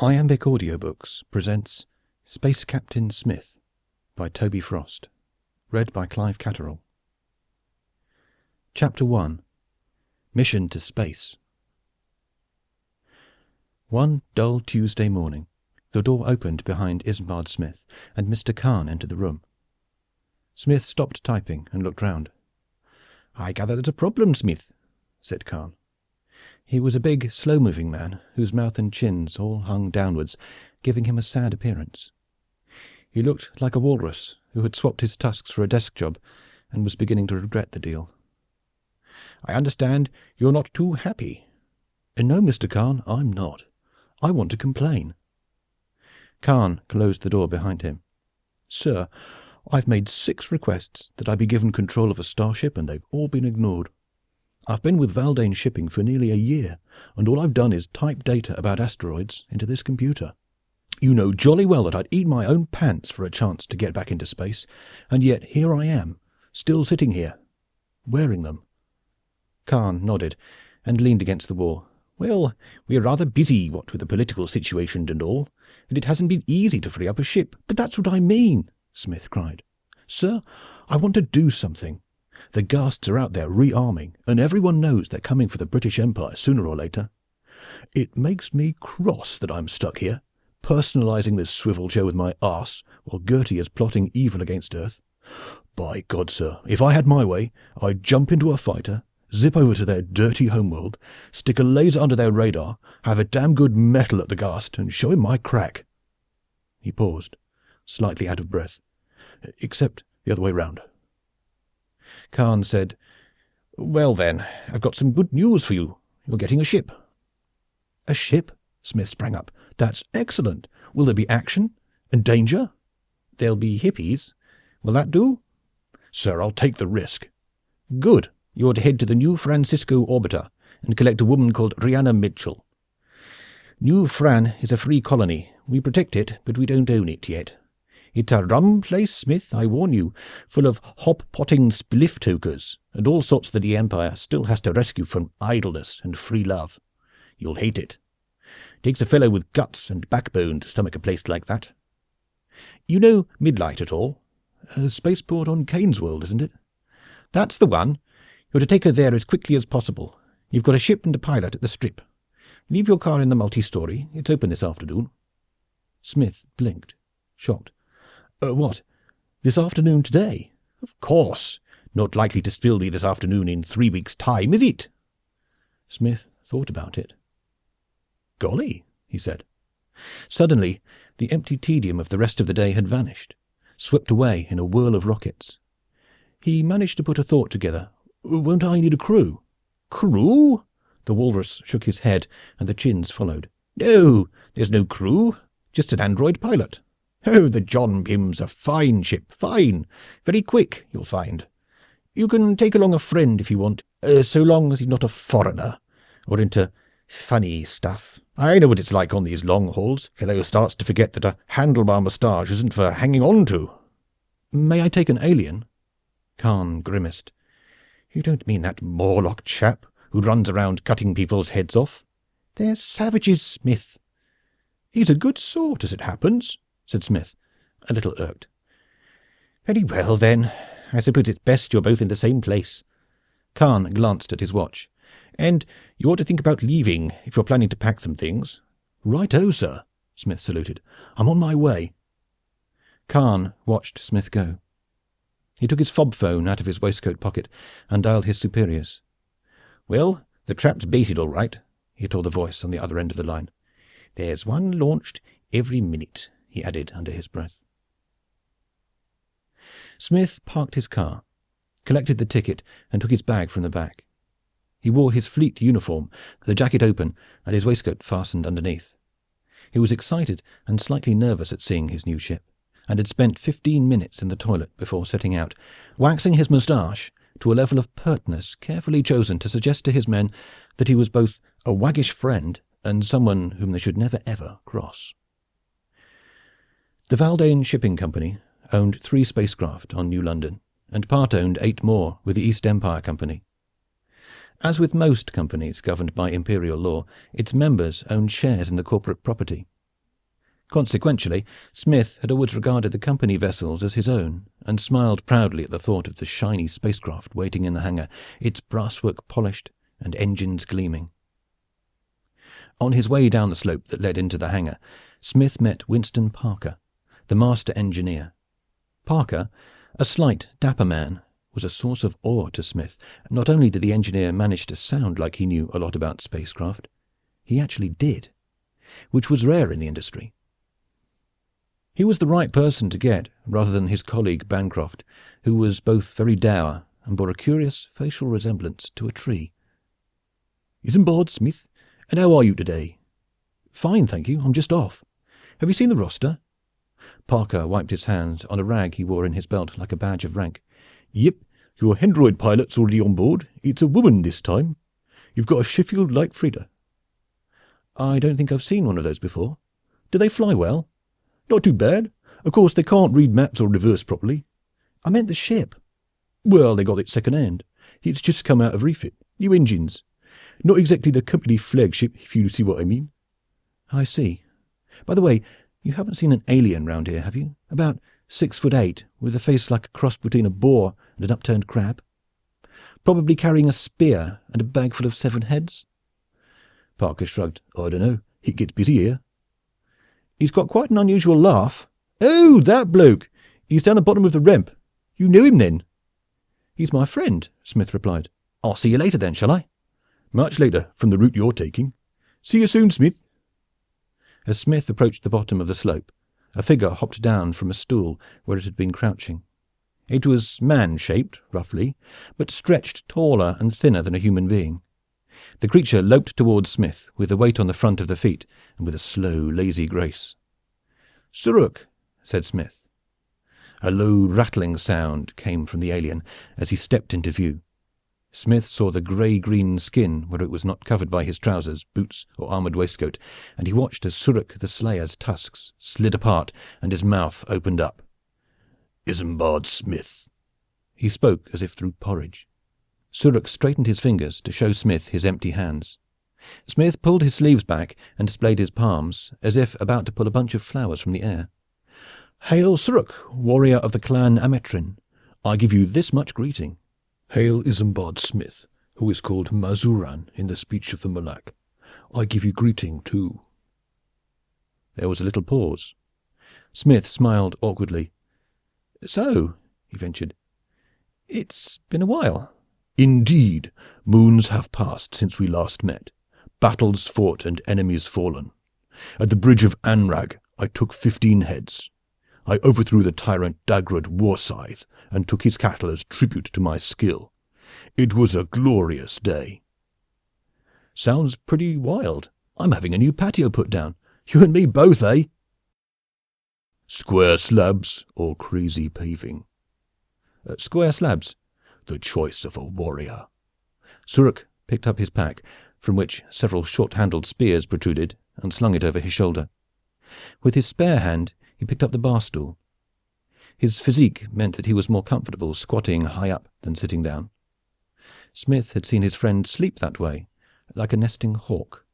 Iambic Audiobooks presents Space Captain Smith by Toby Frost. Read by Clive Catterall. Chapter 1. Mission to Space. One dull Tuesday morning, the door opened behind Isambard Smith, and Mr. Khan entered the room. Smith stopped typing and looked round. "I gather there's a problem, Smith," said Khan. He was a big, slow-moving man, whose mouth and chins all hung downwards, giving him a sad appearance. He looked like a walrus who had swapped his tusks for a desk job and was beginning to regret the deal. "I understand you're not too happy." "No, Mr. Khan, I'm not. I want to complain." Khan closed the door behind him. "Sir, I've made 6 requests that I be given control of a starship, and they've all been ignored. I've been with Valdane Shipping for nearly a year, and all I've done is type data about asteroids into this computer. You know jolly well that I'd eat my own pants for a chance to get back into space, and yet here I am, still sitting here, wearing them." Khan nodded and leaned against the wall. "Well, we're rather busy, what with the political situation and all, and it hasn't been easy to free up a ship." "But that's what I mean," Smith cried. "Sir, I want to do something. The Ghasts are out there rearming, and everyone knows they're coming for the British Empire sooner or later. It makes me cross that I'm stuck here, personalizing this swivel chair with my arse, while Gertie is plotting evil against Earth. By God, sir, if I had my way, I'd jump into a fighter, zip over to their dirty homeworld, stick a laser under their radar, have a damn good metal at the Ghast, and show him my crack." He paused, slightly out of breath. "Except the other way round." Khan said, "Well then, I've got some good news for you. You're getting a ship." "A ship?" Smith sprang up. "That's excellent. Will there be action and danger?" "There'll be hippies. Will that do?" "Sir, I'll take the risk." "Good. You're to head to the New Francisco orbiter and collect a woman called Rhianna Mitchell. New Fran is a free colony. We protect it, but we don't own it yet. It's a rum place, Smith, I warn you, full of hop-potting spliff-tokers and all sorts that the Empire still has to rescue from idleness and free love. You'll hate it. Takes a fellow with guts and backbone to stomach a place like that. You know Midlight at all? A spaceport on Cainsworld, isn't it? That's the one. You're to take her there as quickly as possible. You've got a ship and a pilot at the Strip. Leave your car in the multi-story. It's open this afternoon." Smith blinked, shocked. "What? This afternoon today?" "Of course. Not likely to still be this afternoon in 3 weeks' time, is it?" Smith thought about it. "Golly," he said. Suddenly, the empty tedium of the rest of the day had vanished, swept away in a whirl of rockets. He managed to put a thought together. "Won't I need a crew?" "Crew?" The walrus shook his head, and the chins followed. "No, there's no crew. Just an android pilot. Oh, the John Pym's a fine ship, fine. Very quick, you'll find. You can take along a friend if you want, so long as he's not a foreigner or into funny stuff. I know what it's like on these long hauls. Fellow starts to forget that a handlebar moustache isn't for hanging on to." "May I take an alien?" Khan grimaced. "You don't mean that Morlock chap who runs around cutting people's heads off? They're savages, Smith." "He's a good sort, as it happens," said Smith, a little irked. "Very well, then. I suppose it's best you're both in the same place." Khan glanced at his watch. "And you ought to think about leaving if you're planning to pack some things." "Right-o, sir," Smith saluted. "I'm on my way." Khan watched Smith go. He took his fob phone out of his waistcoat pocket and dialed his superiors. "Well, the trap's baited all right," he told the voice on the other end of the line. "There's one launched every minute," he added under his breath. Smith parked his car, collected the ticket, and took his bag from the back. He wore his fleet uniform, the jacket open and his waistcoat fastened underneath. He was excited and slightly nervous at seeing his new ship, and had spent 15 minutes in the toilet before setting out, waxing his moustache to a level of pertness carefully chosen to suggest to his men that he was both a waggish friend and someone whom they should never ever cross. The Valdane Shipping Company owned 3 spacecraft on New London, and part-owned 8 more with the East Empire Company. As with most companies governed by imperial law, its members owned shares in the corporate property, Consequentially, Smith had always regarded the company vessels as his own, and smiled proudly at the thought of the shiny spacecraft waiting in the hangar, its brasswork polished and engines gleaming. On his way down the slope that led into the hangar, Smith met Winston Parker, the master engineer. Parker, a slight, dapper man, was a source of awe to Smith. Not only did the engineer manage to sound like he knew a lot about spacecraft, he actually did, which was rare in the industry. He was the right person to get, rather than his colleague Bancroft, who was both very dour and bore a curious facial resemblance to a tree. "Isambard Smith, and how are you today?" "Fine, thank you. I'm just off. Have you seen the roster?" Parker wiped his hands on a rag he wore in his belt like a badge of rank. "Yep, your Hendroid pilot's already on board. It's a woman this time. You've got a Sheffield light freighter." "I don't think I've seen one of those before. Do they fly well?" "Not too bad. Of course, they can't read maps or reverse properly." "I meant the ship." "Well, they got it second hand. It's just come out of refit. New engines. Not exactly the company flagship, if you see what I mean." "I see. By the way, you haven't seen an alien round here, have you? About 6'8", with a face like a cross between a boar and an upturned crab? Probably carrying a spear and a bag full of 7 heads?" Parker shrugged. "I don't know. He gets busy here." "He's got quite an unusual laugh." "Oh, that bloke. He's down the bottom of the ramp. You knew him then?" "He's my friend," Smith replied. "I'll see you later then, shall I?" "Much later, from the route you're taking. See you soon, Smith." As Smith approached the bottom of the slope, a figure hopped down from a stool where it had been crouching. It was man-shaped, roughly, but stretched taller and thinner than a human being. The creature loped towards Smith with the weight on the front of the feet and with a slow, lazy grace. "Suruk," said Smith. A low, rattling sound came from the alien as he stepped into view. Smith saw the grey-green skin where it was not covered by his trousers, boots, or armored waistcoat, and he watched as Suruk the Slayer's tusks slid apart and his mouth opened up. "Isambard Smith." He spoke as if through porridge. Suruk straightened his fingers to show Smith his empty hands. Smith pulled his sleeves back and displayed his palms, as if about to pull a bunch of flowers from the air. "Hail, Suruk, warrior of the clan Ametrin. I give you this much greeting." "Hail, Isambard Smith, who is called Mazuran in the speech of the Malak. I give you greeting too." There was a little pause. Smith smiled awkwardly. "So," he ventured, "it's been a while." "Indeed, moons have passed since we last met. Battles fought and enemies fallen. At the bridge of Anrag I took 15 heads. I overthrew the tyrant Dagrud Warscythe and took his cattle as tribute to my skill. It was a glorious day." "Sounds pretty wild. I'm having a new patio put down. You and me both, eh?" "Square slabs or crazy paving?" "Square slabs." "The choice of a warrior." Suruk picked up his pack, from which several short-handled spears protruded, and slung it over his shoulder. With his spare hand he picked up the bar stool. His physique meant that he was more comfortable squatting high up than sitting down. Smith had seen his friend sleep that way, like a nesting hawk.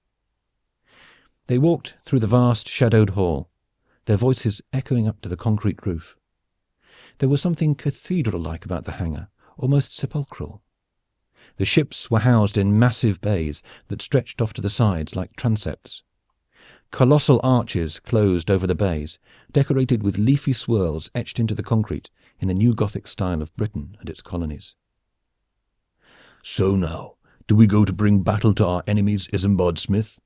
They walked through the vast shadowed hall, their voices echoing up to the concrete roof. There was something cathedral-like about the hangar, almost sepulchral. The ships were housed in massive bays that stretched off to the sides like transepts. Colossal arches closed over the bays, decorated with leafy swirls etched into the concrete in the new Gothic style of Britain and its colonies. "So now, do we go to bring battle to our enemies, Isambard Smith?"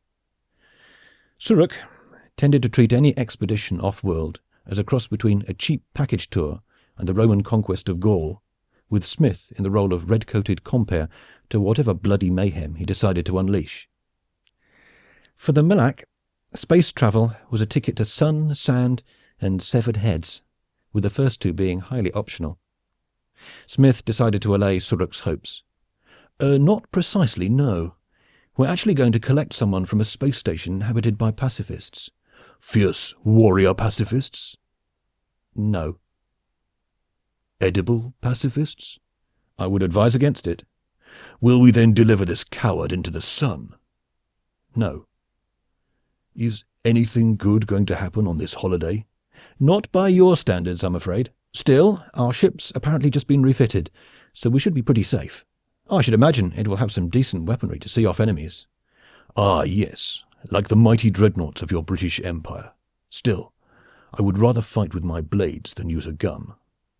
Suruk tended to treat any expedition off-world as a cross between a cheap package tour and the Roman conquest of Gaul, with Smith in the role of red-coated compere to whatever bloody mayhem he decided to unleash. For the Malak, space travel was a ticket to sun, sand, and severed heads, with the first two being highly optional. Smith decided to allay Suruk's hopes. "Not precisely, no. We're actually going to collect someone from a space station inhabited by pacifists." "Fierce warrior pacifists?" "No." "Edible pacifists?" "I would advise against it." "Will we then deliver this coward into the sun?" "No." Is anything good going to happen on this holiday?" "Not by your standards, I'm afraid. Still, our ship's apparently just been refitted, so we should be pretty safe. I should imagine it will have some decent weaponry to see off enemies." "Ah, yes, like the mighty dreadnoughts of your British Empire. Still, I would rather fight with my blades than use a gun."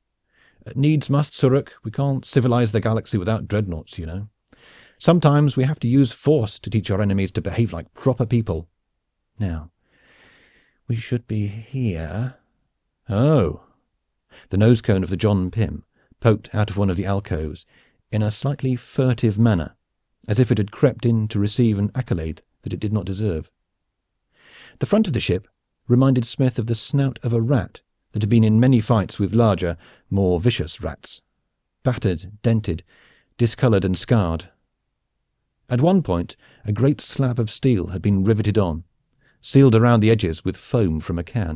"Needs must, Suruk. We can't civilize the galaxy without dreadnoughts, you know. Sometimes we have to use force to teach our enemies to behave like proper people. Now, we should be here." "Oh." The nose cone of the John Pym poked out of one of the alcoves in a slightly furtive manner, as if it had crept in to receive an accolade that it did not deserve. The front of the ship reminded Smith of the snout of a rat that had been in many fights with larger, more vicious rats, battered, dented, discolored and scarred. At one point a great slab of steel had been riveted on, sealed around the edges with foam from a can.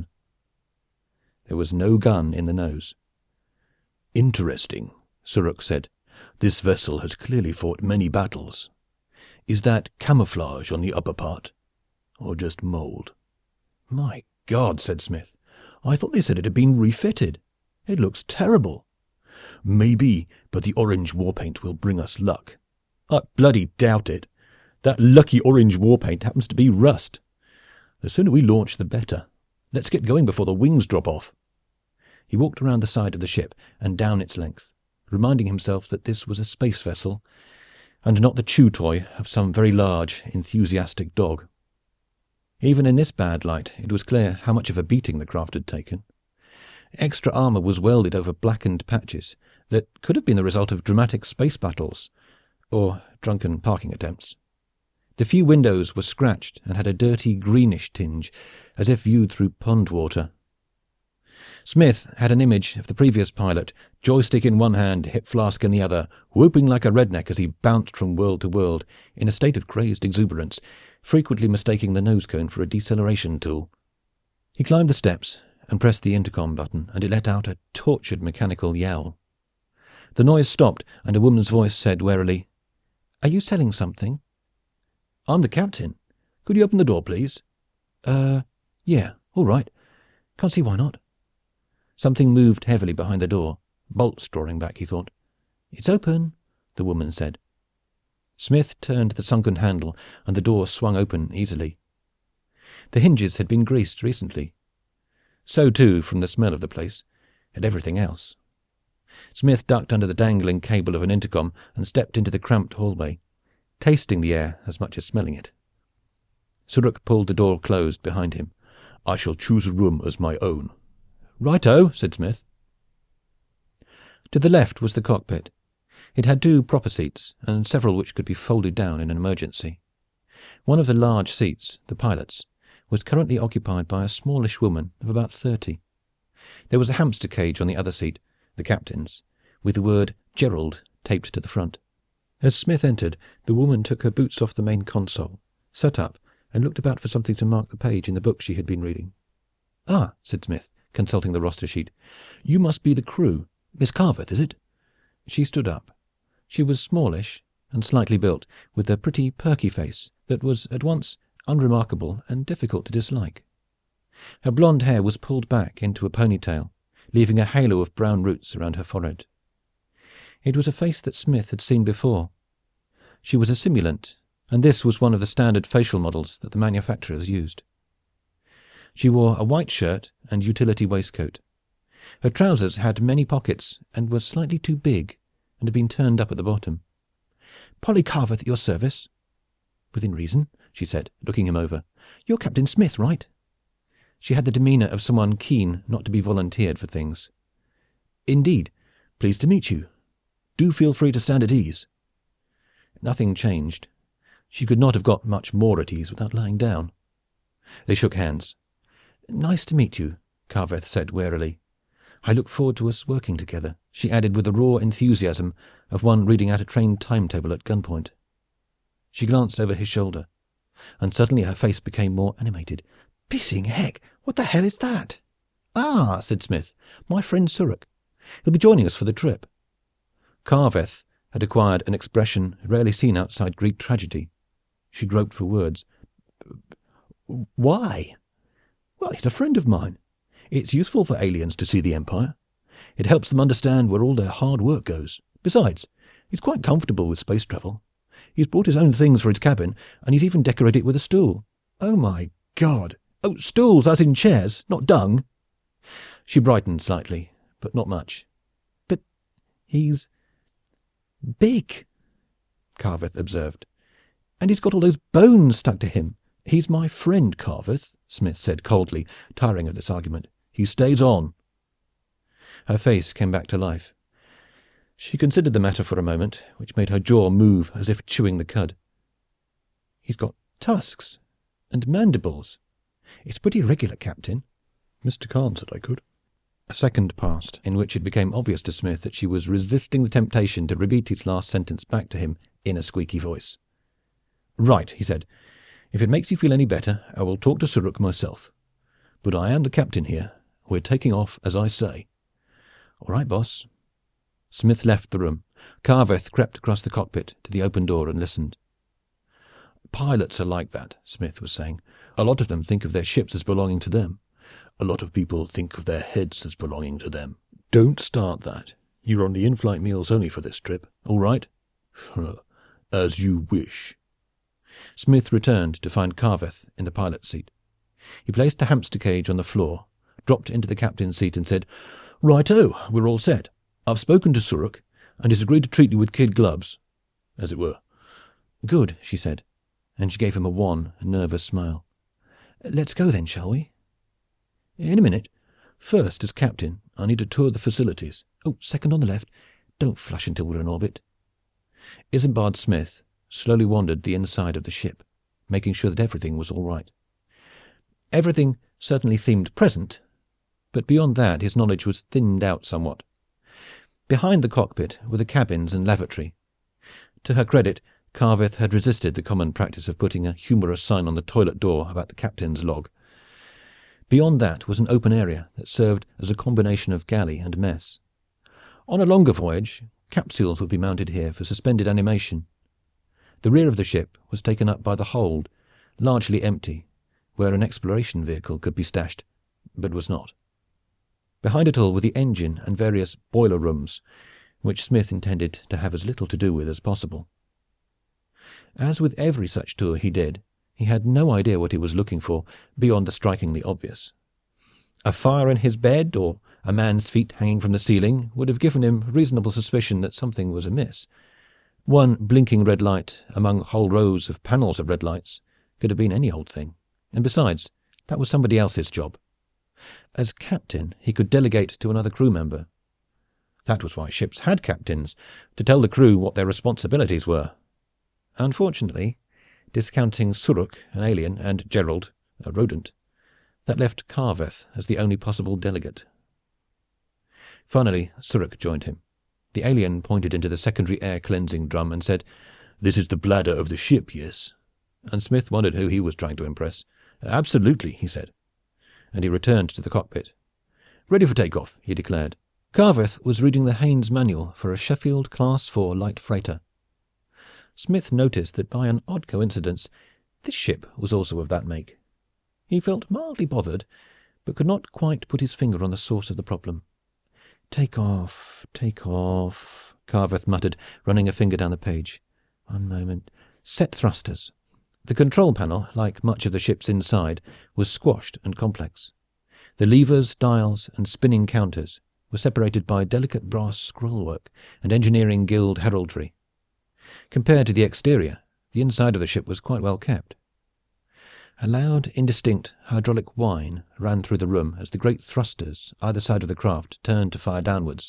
There was no gun in the nose. "Interesting," Suruk said. "This vessel has clearly fought many battles. Is that camouflage on the upper part, or just mold?" "My God," said Smith, "I thought they said it had been refitted. It looks terrible." "Maybe, but the orange war paint will bring us luck." "I bloody doubt it. That lucky orange war paint happens to be rust. The sooner we launch, the better. Let's get going before the wings drop off." He walked around the side of the ship and down its length, reminding himself that this was a space vessel and not the chew toy of some very large, enthusiastic dog. Even in this bad light it was clear how much of a beating the craft had taken. Extra armor was welded over blackened patches that could have been the result of dramatic space battles or drunken parking attempts. The few windows were scratched and had a dirty greenish tinge, as if viewed through pond water. Smith had an image of the previous pilot, joystick in one hand, hip flask in the other, whooping like a redneck as he bounced from world to world in a state of crazed exuberance, frequently mistaking the nose cone for a deceleration tool. He climbed the steps and pressed the intercom button, and it let out a tortured mechanical yell. The noise stopped, and a woman's voice said warily, "Are you selling something?" "I'm the captain. Could you open the door, please?" Yeah, all right. Can't see why not." Something moved heavily behind the door. Bolts drawing back, he thought. "It's open," the woman said. Smith turned the sunken handle, and the door swung open easily. The hinges had been greased recently. So too, from the smell of the place, had everything else. Smith ducked under the dangling cable of an intercom and stepped into the cramped hallway, tasting the air as much as smelling it. Suruk pulled the door closed behind him. "I shall choose a room as my own." "Righto," said Smith. To the left was the cockpit. It had 2 proper seats and several which could be folded down in an emergency. One of the large seats, the pilot's, was currently occupied by a smallish woman of about 30. There was a hamster cage on the other seat, the captain's, with the word "Gerald" taped to the front. As Smith entered, the woman took her boots off the main console, sat up, and looked about for something to mark the page in the book she had been reading. "Ah," said Smith, consulting the roster sheet. "You must be the crew. Miss Carveth, is it?" She stood up. She was smallish and slightly built, with a pretty perky face that was at once unremarkable and difficult to dislike. Her blonde hair was pulled back into a ponytail, leaving a halo of brown roots around her forehead. It was a face that Smith had seen before. She was a simulant, and this was one of the standard facial models that the manufacturers used. She wore a white shirt and utility waistcoat. Her trousers had many pockets and were slightly too big and had been turned up at the bottom. "Polly Carveth at your service." "Within reason," she said, looking him over. "You're Captain Smith, right?" She had the demeanor of someone keen not to be volunteered for things. "Indeed. Pleased to meet you. Do feel free to stand at ease." Nothing changed. She could not have got much more at ease without lying down. They shook hands. "Nice to meet you," Carveth said warily. "I look forward to us working together," she added with the raw enthusiasm of one reading out a train timetable at gunpoint. She glanced over his shoulder, and suddenly her face became more animated. "Pissing heck! What the hell is that?" "Ah," said Smith, "my friend Suruk. He'll be joining us for the trip." Carveth had acquired an expression rarely seen outside Greek tragedy. She groped for words. Why? Well, he's a friend of mine. It's useful for aliens to see the Empire. It helps them understand where all their hard work goes. Besides, he's quite comfortable with space travel. He's brought his own things for his cabin, and he's even decorated it with a stool. Oh, my God! Oh, stools, as in chairs, not dung. She brightened slightly, but not much. But he's big, Carveth observed. And he's got all those bones stuck to him. He's my friend, Carveth, Smith said coldly, tiring of this argument. He stays on. Her face came back to life. She considered the matter for a moment, which made her jaw move as if chewing the cud. He's got tusks and mandibles. It's pretty regular, Captain. Mr. Khan said I could. A second passed, in which it became obvious to Smith that she was resisting the temptation to repeat his last sentence back to him in a squeaky voice. Right, he said. If it makes you feel any better, I will talk to Suruk myself. But I am the captain here. We're taking off, as I say. All right, boss. Smith left the room. Carveth crept across the cockpit to the open door and listened. Pilots are like that, Smith was saying. A lot of them think of their ships as belonging to them. A lot of people think of their heads as belonging to them. Don't start that. You're on the in-flight meals only for this trip, all right? As you wish. Smith returned to find Carveth in the pilot's seat. He placed the hamster cage on the floor, dropped into the captain's seat and said, Righto, we're all set. I've spoken to Suruk, and he's agreed to treat you with kid gloves, as it were. Good, she said, and she gave him a wan, nervous smile. Let's go then, shall we? In a minute. First, as captain, I need to tour the facilities. Oh, second on the left. Don't flush until we're in orbit. Isambard Smith slowly wandered the inside of the ship, making sure that everything was all right. Everything certainly seemed present, but beyond that his knowledge was thinned out somewhat. Behind the cockpit were the cabins and lavatory. To her credit, Carveth had resisted the common practice of putting a humorous sign on the toilet door about the captain's log. Beyond that was an open area that served as a combination of galley and mess. On a longer voyage, capsules would be mounted here for suspended animation. The rear of the ship was taken up by the hold, largely empty, where an exploration vehicle could be stashed, but was not. Behind it all were the engine and various boiler rooms, which Smith intended to have as little to do with as possible. As with every such tour he did, he had no idea what he was looking for beyond the strikingly obvious. A fire in his bed or a man's feet hanging from the ceiling would have given him reasonable suspicion that something was amiss. One blinking red light among whole rows of panels of red lights could have been any old thing, and besides, that was somebody else's job. As captain, he could delegate to another crew member. That was why ships had captains, to tell the crew what their responsibilities were. Unfortunately, discounting Suruk, an alien, and Gerald, a rodent, that left Carveth as the only possible delegate. Finally, Suruk joined him. The alien pointed into the secondary air cleansing drum and said, "This is the bladder of the ship, yes?" And Smith wondered who he was trying to impress. "Absolutely," he said. And he returned to the cockpit. "Ready for takeoff," he declared. Carveth was reading the Haynes manual for a Sheffield Class 4 light freighter. Smith noticed that by an odd coincidence this ship was also of that make. He felt mildly bothered, but could not quite put his finger on the source of the problem. Take off, Carveth muttered, running a finger down the page. One moment. Set thrusters. The control panel, like much of the ship's inside, was squashed and complex. The levers, dials, and spinning counters were separated by delicate brass scrollwork and engineering guild heraldry. Compared to the exterior, the inside of the ship was quite well kept. A loud, indistinct hydraulic whine ran through the room as the great thrusters either side of the craft turned to fire downwards.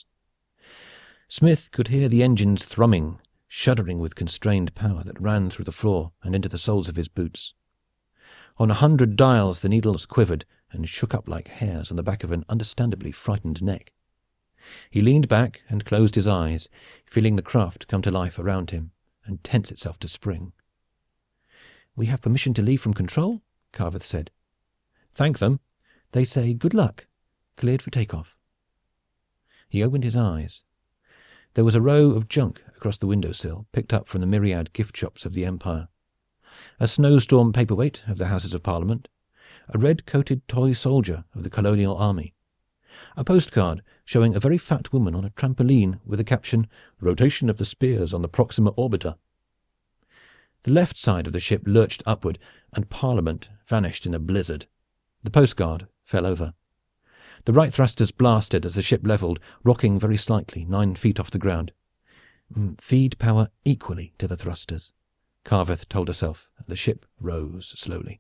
Smith could hear the engines thrumming, shuddering with constrained power that ran through the floor and into the soles of his boots. On 100 dials the needles quivered and shook up like hairs on the back of an understandably frightened neck. He leaned back and closed his eyes, feeling the craft come to life around him and tense itself to spring. "We have permission to leave from control," Carveth said. "Thank them. They say good luck. Cleared for takeoff." He opened his eyes. There was a row of junk across the windowsill, picked up from the myriad gift shops of the Empire. a snowstorm paperweight of the Houses of Parliament, a red-coated toy soldier of the colonial army, a postcard showing a very fat woman on a trampoline with the caption, "Rotation of the Spears on the Proxima Orbiter." The left side of the ship lurched upward, and Parliament vanished in a blizzard. The postcard fell over. The right thrusters blasted as the ship leveled, rocking very slightly 9 feet off the ground. Feed power equally to the thrusters, Carveth told herself, and the ship rose slowly.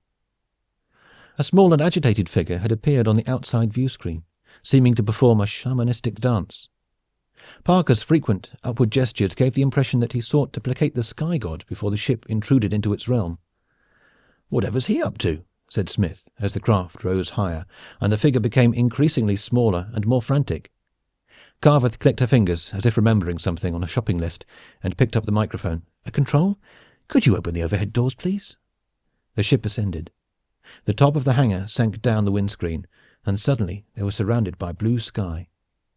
A small and agitated figure had appeared on the outside view screen, seeming to perform a shamanistic dance. Parker's frequent upward gestures gave the impression that he sought to placate the sky god before the ship intruded into its realm. "Whatever's he up to?" said Smith, as the craft rose higher, and the figure became increasingly smaller and more frantic. Carveth clicked her fingers, as if remembering something on a shopping list, and picked up the microphone. "A control? Could you open the overhead doors, please?" The ship ascended. The top of the hangar sank down the windscreen, and suddenly they were surrounded by blue sky.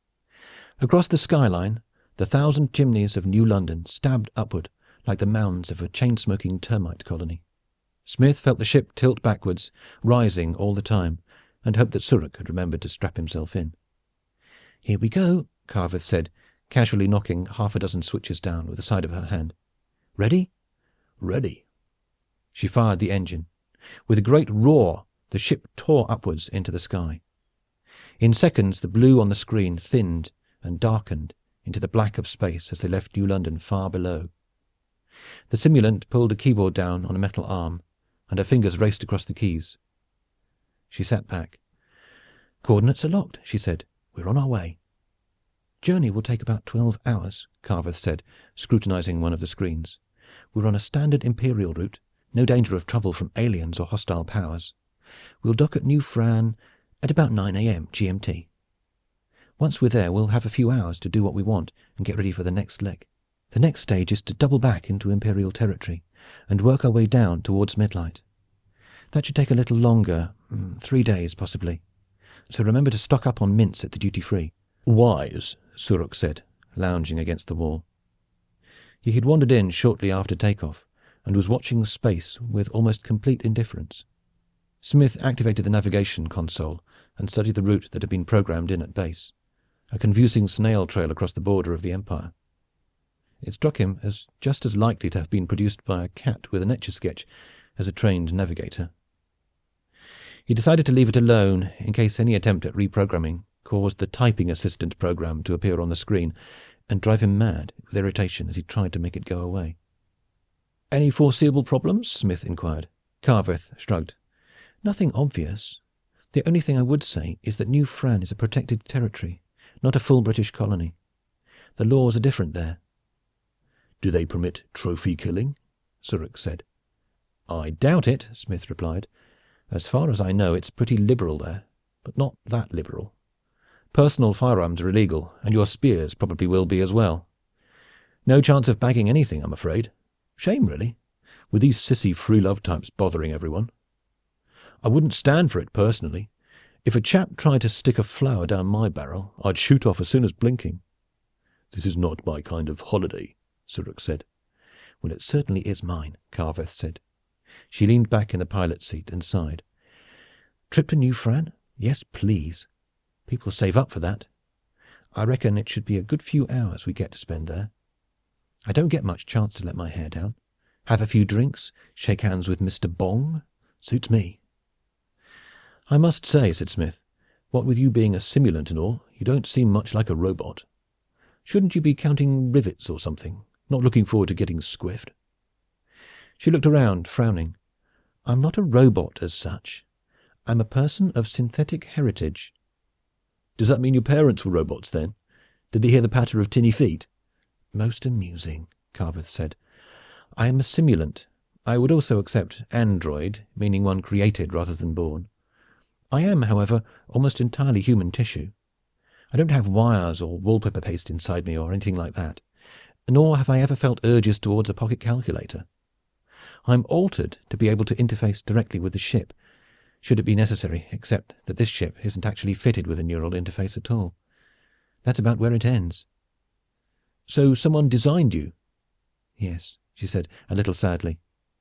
Across the skyline, the 1,000 chimneys of New London stabbed upward like the mounds of a chain-smoking termite colony. Smith felt the ship tilt backwards, rising all the time, and hoped that Suruk had remembered to strap himself in. "Here we go," Carveth said, casually knocking 6 switches down with the side of her hand. "Ready?" "Ready." She fired the engine. With a great roar, the ship tore upwards into the sky. In seconds the blue on the screen thinned and darkened into the black of space as they left New London far below. The simulant pulled a keyboard down on a metal arm, and her fingers raced across the keys. She sat back. "Coordinates are locked," she said. "We're on our way." "Journey will take about 12 hours," Carveth said, scrutinizing one of the screens. "We're on a standard Imperial route. No danger of trouble from aliens or hostile powers. We'll dock at New Fran at about 9 a.m. GMT. Once we're there, we'll have a few hours to do what we want and get ready for the next leg. The next stage is to double back into Imperial territory and work our way down towards Midlight. That should take a little longer, 3 days possibly. So remember to stock up on mints at the duty-free." "Wise," Suruk said, lounging against the wall. He had wandered in shortly after takeoff and was watching space with almost complete indifference. Smith activated the navigation console and studied the route that had been programmed in at base, a confusing snail trail across the border of the Empire. It struck him as just as likely to have been produced by a cat with an Etch-a-Sketch as a trained navigator. He decided to leave it alone in case any attempt at reprogramming caused the typing assistant program to appear on the screen and drive him mad with irritation as he tried to make it go away. "Any foreseeable problems?" Smith inquired. Carveth shrugged. "Nothing obvious. The only thing I would say is that New Fran is a protected territory, not a full British colony. The laws are different there." "Do they permit trophy killing?" Suruk said. "I doubt it," Smith replied. "As far as I know, it's pretty liberal there, but not that liberal. Personal firearms are illegal, and your spears probably will be as well. No chance of bagging anything, I'm afraid. Shame, really, with these sissy free love types bothering everyone. I wouldn't stand for it personally. If a chap tried to stick a flower down my barrel, I'd shoot off as soon as blinking." "This is not my kind of holiday," Suruk said. "Well, it certainly is mine," Carveth said. She leaned back in the pilot's seat and sighed. "Trip to New Fran? Yes, please. People save up for that. I reckon it should be a good few hours we get to spend there. I don't get much chance to let my hair down. Have a few drinks, shake hands with Mr. Bong. Suits me." "I must say," said Smith, "what with you being a simulant and all, you don't seem much like a robot. Shouldn't you be counting rivets or something? Not looking forward to getting squiffed?" She looked around, frowning. "I'm not a robot as such. I'm a person of synthetic heritage." "Does that mean your parents were robots then? Did they hear the patter of tinny feet?" "Most amusing," Carveth said. "I am a simulant. I would also accept android, meaning one created rather than born. I am, however, almost entirely human tissue. I don't have wires or wallpaper paste inside me or anything like that, nor have I ever felt urges towards a pocket calculator. I'm altered to be able to interface directly with the ship, should it be necessary, except that this ship isn't actually fitted with a neural interface at all. That's about where it ends." "So someone designed you?" "Yes," she said, a little sadly.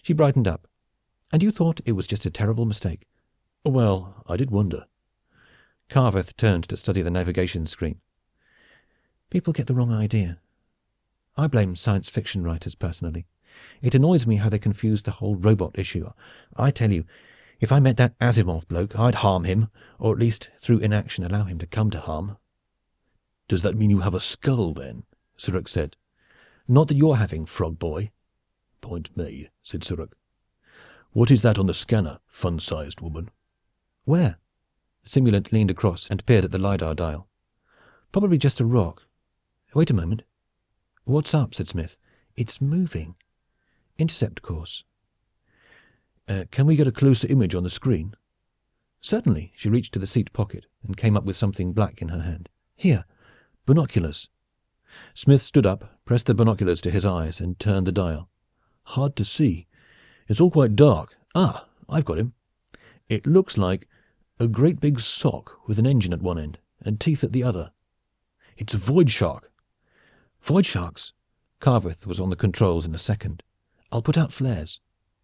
She brightened up. "And you thought it was just a terrible mistake?" "Well, I did wonder." Carveth turned to study the navigation screen. "People get the wrong idea. I blame science fiction writers personally. It annoys me how they confuse the whole robot issue. I tell you, if I met that Asimov bloke, I'd harm him, or at least through inaction allow him to come to harm." "Does that mean you have a skull, then?" Suruk said. "Not that you're having, frog boy." "Point made," said Suruk. "What is that on the scanner, fun-sized woman?" "Where?" The simulant leaned across and peered at the lidar dial. "Probably just a rock. Wait a moment." "What's up?" said Smith. "It's moving. Intercept course." Can we get a closer image on the screen?" "Certainly." She reached to the seat pocket and came up with something black in her hand. "Here, binoculars." Smith stood up, pressed the binoculars to his eyes, and turned the dial. "Hard to see. It's all quite dark. Ah, I've got him. It looks like a great big sock with an engine at one end and teeth at the other. It's a void shark." "Void sharks!" Carveth was on the controls in a second. "I'll put out flares."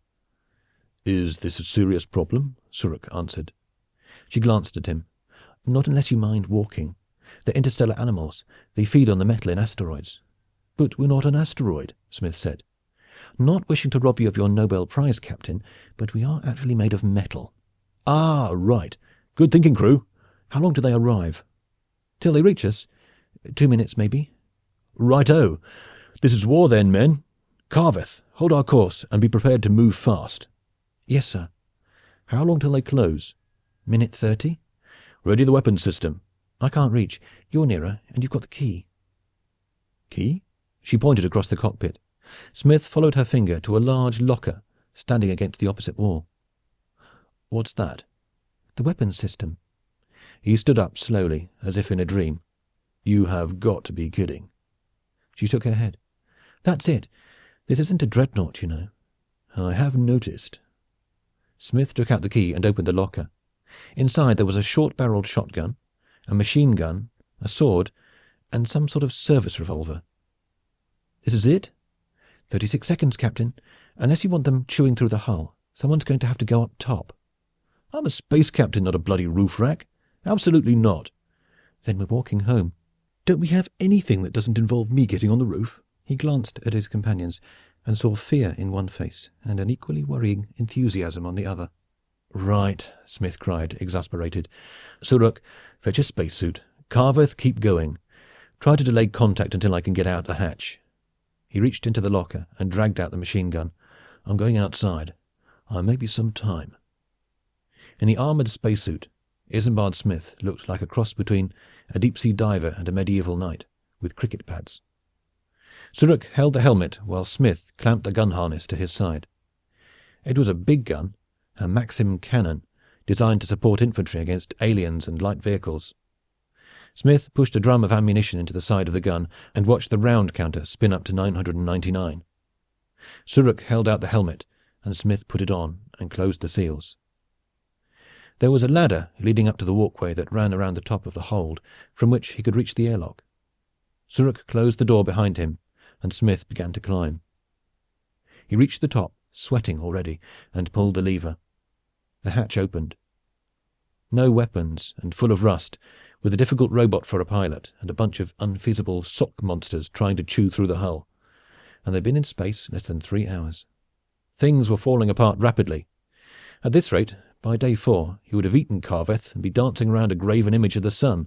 "Is this a serious problem?" Suruk answered. She glanced at him. "Not unless you mind walking. They're interstellar animals. They feed on the metal in asteroids." "But we're not an asteroid," Smith said. "Not wishing to rob you of your Nobel Prize, Captain, but we are actually made of metal." "Ah, right. Good thinking, crew. How long do they arrive?" "Till they reach us. 2 minutes, maybe." "Right-o. This is war then, men. Carveth, hold our course and be prepared to move fast." "Yes, sir." "How long till they close?" "Minute 30." "Ready the weapons system." "I can't reach. You're nearer, and you've got the key." "Key?" She pointed across the cockpit. Smith followed her finger to a large locker standing against the opposite wall. "What's that?" "The weapons system." He stood up slowly, as if in a dream. "You have got to be kidding." She shook her head. "That's it. This isn't a dreadnought, you know." "I have noticed." Smith took out the key and opened the locker. Inside there was a short-barreled shotgun, a machine gun, a sword, and some sort of service revolver. "This is it?" 36 seconds, Captain. Unless you want them chewing through the hull, someone's going to have to go up top." "I'm a space captain, not a bloody roof rack. Absolutely not." "Then we're walking home." "Don't we have anything that doesn't involve me getting on the roof?" He glanced at his companions and saw fear in one face and an equally worrying enthusiasm on the other. "Right," Smith cried, exasperated. "Suruk, fetch a spacesuit. Carveth, keep going. Try to delay contact until I can get out the hatch." He reached into the locker and dragged out the machine gun. "I'm going outside. I may be some time." In the armored spacesuit, Isambard Smith looked like a cross between a deep-sea diver and a medieval knight, with cricket pads. Suruk held the helmet while Smith clamped the gun harness to his side. It was a big gun, a Maxim cannon, designed to support infantry against aliens and light vehicles. Smith pushed a drum of ammunition into the side of the gun and watched the round counter spin up to 999. Suruk held out the helmet and Smith put it on and closed the seals. There was a ladder leading up to the walkway that ran around the top of the hold, from which he could reach the airlock. Suruk closed the door behind him and Smith began to climb. He reached the top, sweating already, and pulled the lever. The hatch opened. No weapons and full of rust, with a difficult robot for a pilot and a bunch of unfeasible sock monsters trying to chew through the hull. And they'd been in space less than 3 hours. Things were falling apart rapidly. At this rate, by day 4, he would have eaten Carveth and be dancing round a graven image of the sun.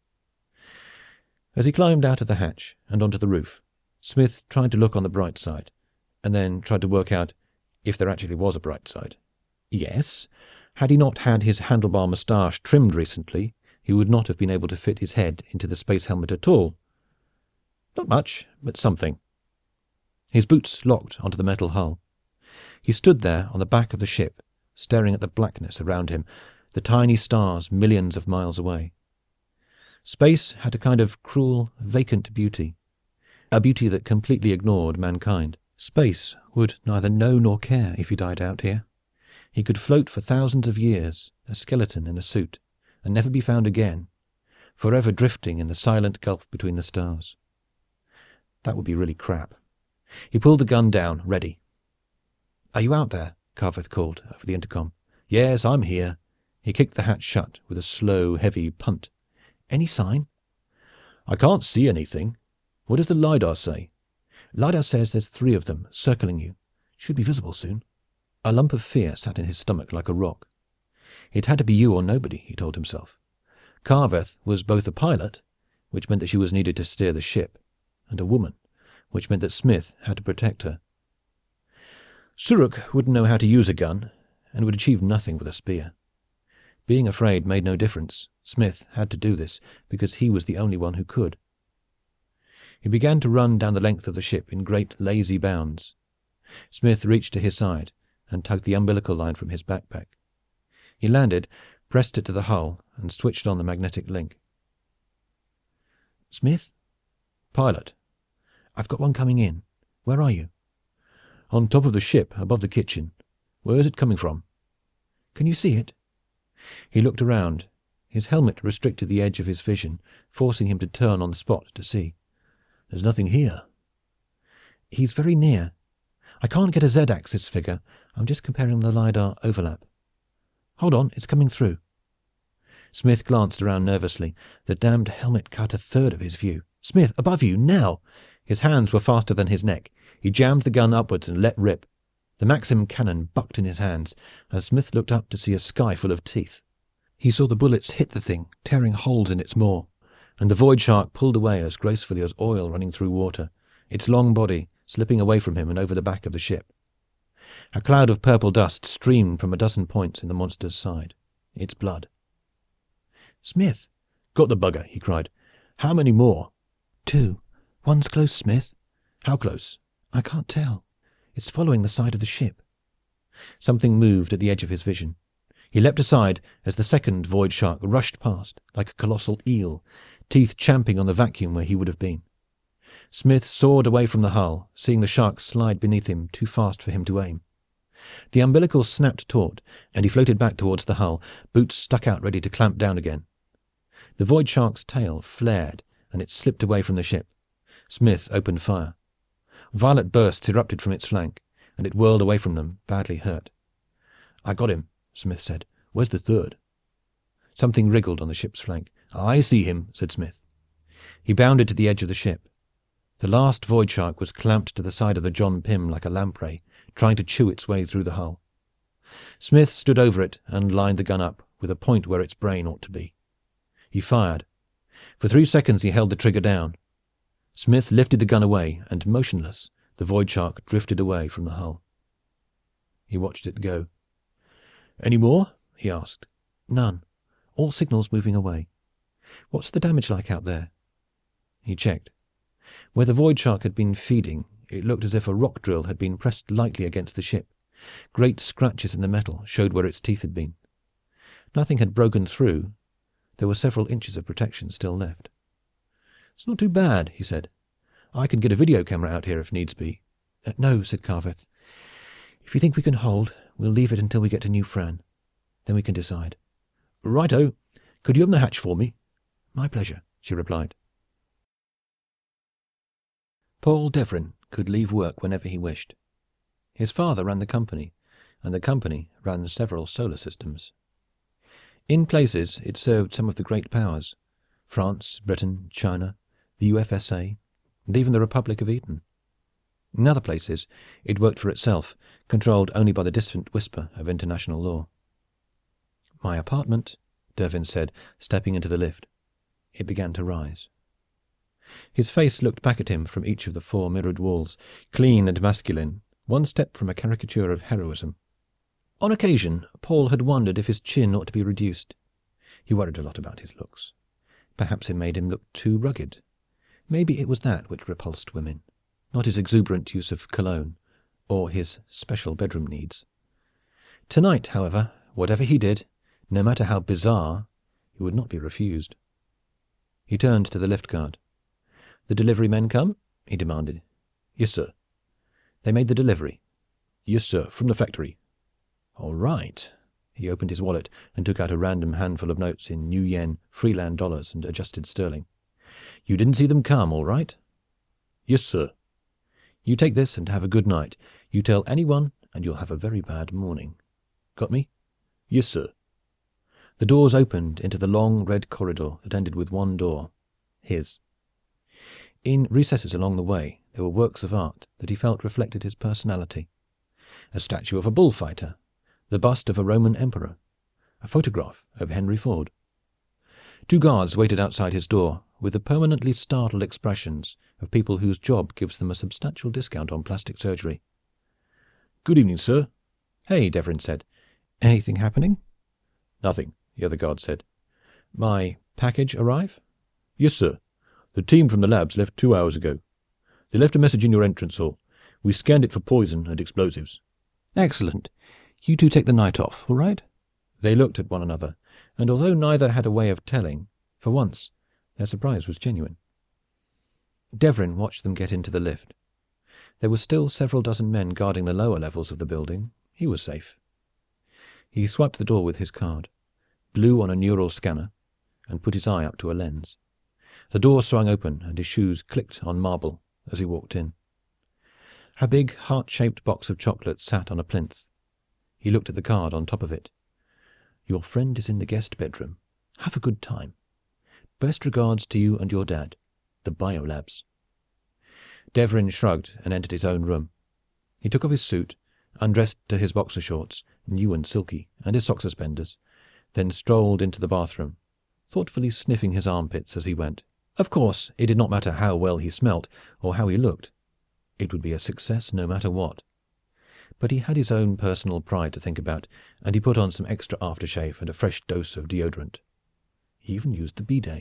As he climbed out of the hatch and onto the roof, Smith tried to look on the bright side, and then tried to work out if there actually was a bright side. Yes, had he not had his handlebar moustache trimmed recently, he would not have been able to fit his head into the space helmet at all. Not much, but something. His boots locked onto the metal hull. He stood there on the back of the ship, staring at the blackness around him, the tiny stars millions of miles away. Space had a kind of cruel, vacant beauty, a beauty that completely ignored mankind. Space would neither know nor care if he died out here. He could float for thousands of years, a skeleton in a suit, and never be found again, forever drifting in the silent gulf between the stars. That would be really crap. He pulled the gun down, ready. "Are you out there?" Carveth called over the intercom. "Yes, I'm here." He kicked the hatch shut with a slow, heavy punt. "Any sign?" "I can't see anything. What does the lidar say?" "Lidar says there's 3 of them circling you. Should be visible soon." A lump of fear sat in his stomach like a rock. It had to be you or nobody, he told himself. Carveth was both a pilot, which meant that she was needed to steer the ship, and a woman, which meant that Smith had to protect her. Suruk wouldn't know how to use a gun and would achieve nothing with a spear. Being afraid made no difference. Smith had to do this because he was the only one who could. He began to run down the length of the ship in great lazy bounds. Smith reached to his side and tugged the umbilical line from his backpack. He landed, pressed it to the hull, and switched on the magnetic link. "Smith?" "Pilot." "I've got one coming in. Where are you?" "On top of the ship, above the kitchen. Where is it coming from?" "Can you see it?" He looked around. His helmet restricted the edge of his vision, forcing him to turn on the spot to see. "There's nothing here." "He's very near. I can't get a Z-axis figure. I'm just comparing the lidar overlap. Hold on, it's coming through." Smith glanced around nervously. The damned helmet cut a third of his view. "Smith, above you, now!" His hands were faster than his neck. He jammed the gun upwards and let rip. The Maxim cannon bucked in his hands as Smith looked up to see a sky full of teeth. He saw the bullets hit the thing, tearing holes in its maw, and the Void Shark pulled away as gracefully as oil running through water, its long body slipping away from him and over the back of the ship. A cloud of purple dust streamed from a dozen points in the monster's side. Its blood. "Smith!" "Got the bugger!" he cried. "How many more?" "2. One's close, Smith." "How close?" "I can't tell. It's following the side of the ship." Something moved at the edge of his vision. He leapt aside as the second Void Shark rushed past like a colossal eel, teeth champing on the vacuum where he would have been. Smith soared away from the hull, seeing the shark slide beneath him too fast for him to aim. The umbilical snapped taut, and he floated back towards the hull, boots stuck out ready to clamp down again. The Void Shark's tail flared, and it slipped away from the ship. Smith opened fire. Violet bursts erupted from its flank, and it whirled away from them, badly hurt. "I got him," Smith said. "Where's the third?" Something wriggled on the ship's flank. "I see him," said Smith. He bounded to the edge of the ship. The last Void Shark was clamped to the side of the John Pym like a lamprey, trying to chew its way through the hull. Smith stood over it and lined the gun up with a point where its brain ought to be. He fired. For 3 seconds he held the trigger down. Smith lifted the gun away, and motionless, the Void Shark drifted away from the hull. He watched it go. "Any more?" he asked. "None. All signals moving away. What's the damage like out there?" He checked. Where the Void Shark had been feeding, it looked as if a rock drill had been pressed lightly against the ship. Great scratches in the metal showed where its teeth had been. Nothing had broken through. There were several inches of protection still left. "It's not too bad," he said. "I can get a video camera out here if needs be." "No," said Carveth. "If you think we can hold, we'll leave it until we get to New Fran. Then we can decide." "Righto. Could you open the hatch for me?" "My pleasure," she replied. Paul Devrin could leave work whenever he wished. His father ran the company, and the company ran several solar systems. In places it served some of the great powers: France, Britain, China, the UFSA, and even the Republic of Eden. In other places it worked for itself, controlled only by the distant whisper of international law. "My apartment," Devrin said, stepping into the lift. It began to rise. His face looked back at him from each of the 4 mirrored walls, clean and masculine, one step from a caricature of heroism. On occasion Paul had wondered if his chin ought to be reduced. He worried a lot about his looks. Perhaps it made him look too rugged. Maybe it was that which repulsed women, not his exuberant use of cologne or his special bedroom needs. Tonight, however, whatever he did, no matter how bizarre, he would not be refused. He turned to the lift guard. "The delivery men come?" he demanded. "Yes, sir." "They made the delivery?" "Yes, sir, from the factory." "All right." He opened his wallet and took out a random handful of notes in new yen, Freeland dollars, and adjusted sterling. "You didn't see them come, all right?" "Yes, sir." "You take this and have a good night. You tell anyone and you'll have a very bad morning. Got me?" "Yes, sir." The doors opened into the long red corridor that ended with one door, his. In recesses along the way there were works of art that he felt reflected his personality. A statue of a bullfighter, the bust of a Roman emperor, a photograph of Henry Ford. 2 guards waited outside his door with the permanently startled expressions of people whose job gives them a substantial discount on plastic surgery. "Good evening, sir." "Hey," Devrin said. "Anything happening?" "Nothing," the other guard said. "My package arrive?" "Yes, sir. The team from the labs left 2 hours ago. They left a message in your entrance hall. We scanned it for poison and explosives." "Excellent. You two take the night off, all right?" They looked at one another, and although neither had a way of telling, for once their surprise was genuine. Devrin watched them get into the lift. There were still several dozen men guarding the lower levels of the building. He was safe. He swiped the door with his card, blew on a neural scanner, and put his eye up to a lens. The door swung open and his shoes clicked on marble as he walked in. A big heart-shaped box of chocolates sat on a plinth. He looked at the card on top of it. "Your friend is in the guest bedroom. Have a good time. Best regards to you and your dad, the Biolabs." Devrin shrugged and entered his own room. He took off his suit, undressed to his boxer shorts, new and silky, and his sock suspenders, then strolled into the bathroom, thoughtfully sniffing his armpits as he went. Of course, it did not matter how well he smelt or how he looked. It would be a success no matter what. But he had his own personal pride to think about, and he put on some extra aftershave and a fresh dose of deodorant. He even used the bidet.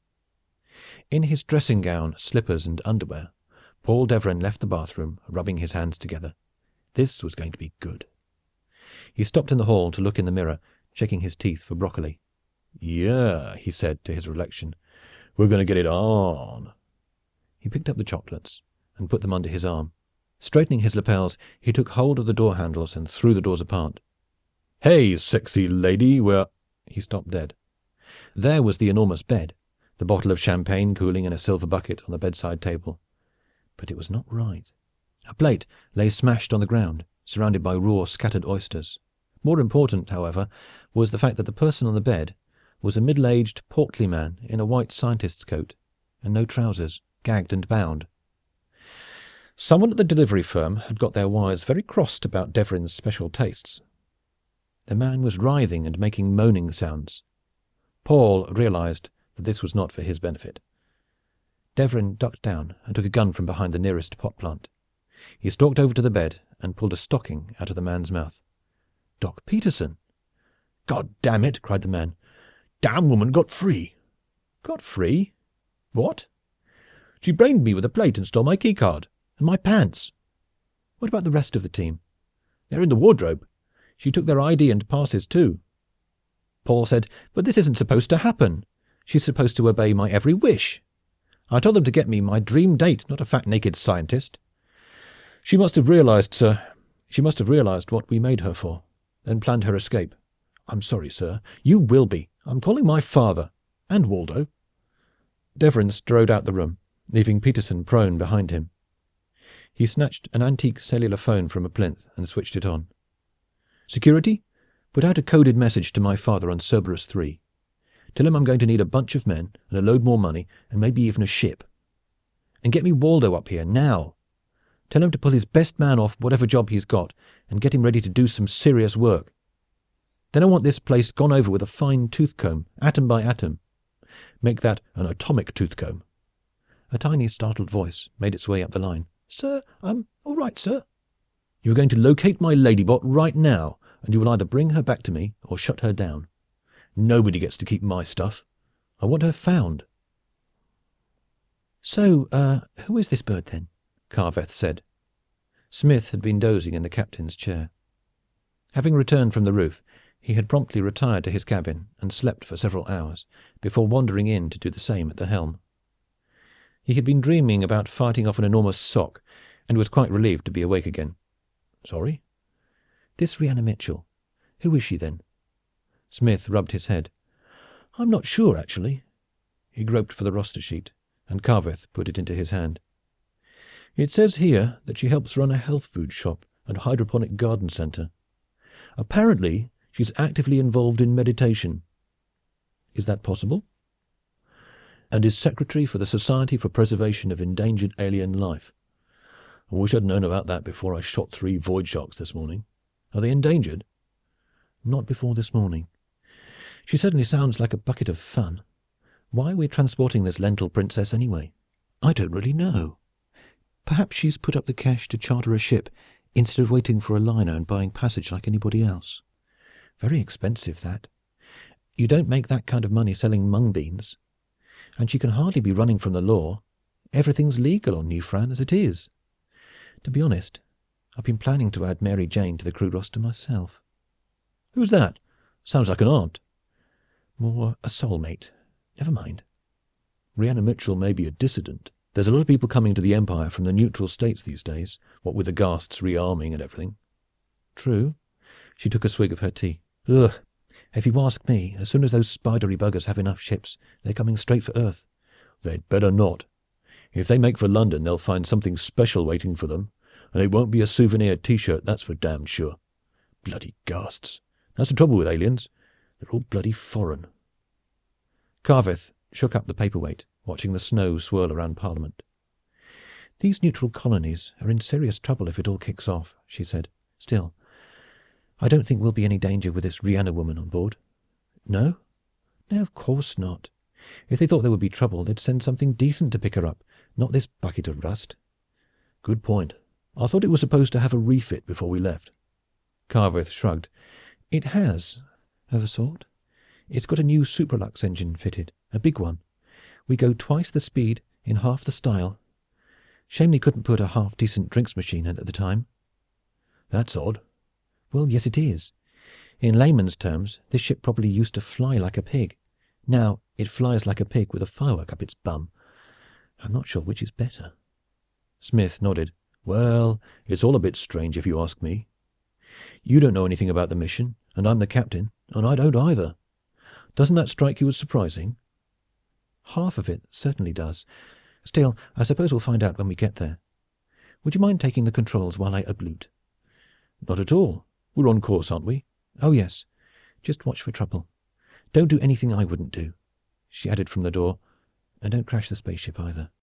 In his dressing gown, slippers, and underwear, Paul Devrin left the bathroom, rubbing his hands together. This was going to be good. He stopped in the hall to look in the mirror, checking his teeth for broccoli. "Yeah," he said to his reflection. "We're going to get it on." He picked up the chocolates and put them under his arm. Straightening his lapels, he took hold of the door handles and threw the doors apart. "Hey, sexy lady, we're—" He stopped dead. There was the enormous bed, the bottle of champagne cooling in a silver bucket on the bedside table. But it was not right. A plate lay smashed on the ground, surrounded by raw, scattered oysters. More important, however, was the fact that the person on the bed was a middle-aged, portly man in a white scientist's coat and no trousers, gagged and bound. Someone at the delivery firm had got their wires very crossed about Devrin's special tastes. The man was writhing and making moaning sounds. Paul realized that this was not for his benefit. Devrin ducked down and took a gun from behind the nearest pot plant. He stalked over to the bed and pulled a stocking out of the man's mouth. Doc Peterson! "God damn it!" cried the man. "Damn woman got free." "Got free? What?" "She brained me with a plate and stole my key card. And my pants." "What about the rest of the team?" "They're in the wardrobe. She took their ID and passes too." Paul said, "But this isn't supposed to happen. She's supposed to obey my every wish. I told them to get me my dream date, not a fat naked scientist." "She must have realized, sir. She must have realized what we made her for, then planned her escape. I'm sorry, sir." "You will be. I'm calling my father. And Waldo." Devrin strode out the room, leaving Peterson prone behind him. He snatched an antique cellular phone from a plinth and switched it on. "Security, put out a coded message to my father on Cerberus 3. Tell him I'm going to need a bunch of men and a load more money and maybe even a ship. And get me Waldo up here now. Tell him to pull his best man off whatever job he's got and get him ready to do some serious work. Then I want this place gone over with a fine tooth comb, atom by atom. Make that an atomic tooth comb." A tiny startled voice made its way up the line. "Sir, all right, sir." "You are going to locate my ladybot right now, and you will either bring her back to me or shut her down. Nobody gets to keep my stuff. I want her found." "So, who is this bird then?" Carveth said. Smith had been dozing in the captain's chair. Having returned from the roof, he had promptly retired to his cabin and slept for several hours before wandering in to do the same at the helm. He had been dreaming about fighting off an enormous sock and was quite relieved to be awake again. "Sorry?" "This Rhianna Mitchell. Who is she then?" Smith rubbed his head. "I'm not sure, actually." He groped for the roster sheet, and Carveth put it into his hand. "It says here that she helps run a health food shop and hydroponic garden center. Apparently, she's actively involved in meditation. Is that possible? And is secretary for the Society for Preservation of Endangered Alien Life. I wish I'd known about that before I shot 3 void sharks this morning. Are they endangered? Not before this morning. She certainly sounds like a bucket of fun. Why are we transporting this lentil princess anyway? I don't really know. Perhaps she's put up the cash to charter a ship instead of waiting for a liner and buying passage like anybody else. Very expensive, that. You don't make that kind of money selling mung beans. And she can hardly be running from the law. Everything's legal on New Fran as it is. To be honest, I've been planning to add Mary Jane to the crew roster myself. Who's that? Sounds like an aunt. More a soulmate. Never mind. Rhianna Mitchell may be a dissident. There's a lot of people coming to the Empire from the neutral states these days, what with the Ghasts rearming and everything. True. She took a swig of her tea. Ugh. If you ask me, as soon as those spidery buggers have enough ships, they're coming straight for Earth. They'd better not. If they make for London, they'll find something special waiting for them, and it won't be a souvenir T-shirt, that's for damned sure. Bloody Ghasts. That's the trouble with aliens. They're all bloody foreign. Carveth shook up the paperweight, watching the snow swirl around Parliament. These neutral colonies are in serious trouble if it all kicks off, she said. Still, I don't think we'll be any danger with this Rhianna woman on board. No? No, of course not. If they thought there would be trouble, they'd send something decent to pick her up, not this bucket of rust. Good point. I thought it was supposed to have a refit before we left. Carveth shrugged. It has, of a sort. It's got a new Supralux engine fitted, a big one. We go twice the speed in half the style. Shame they couldn't put a half-decent drinks machine in at the time. That's odd. Well, yes, it is. In layman's terms, this ship probably used to fly like a pig. Now it flies like a pig with a firework up its bum. I'm not sure which is better. Smith nodded. Well, it's all a bit strange if you ask me. You don't know anything about the mission, and I'm the captain, and I don't either. Doesn't that strike you as surprising? Half of it certainly does. Still, I suppose we'll find out when we get there. Would you mind taking the controls while I ugloot? Not at all. We're on course, aren't we? Oh, yes. Just watch for trouble. Don't do anything I wouldn't do, she added from the door, and don't crash the spaceship either.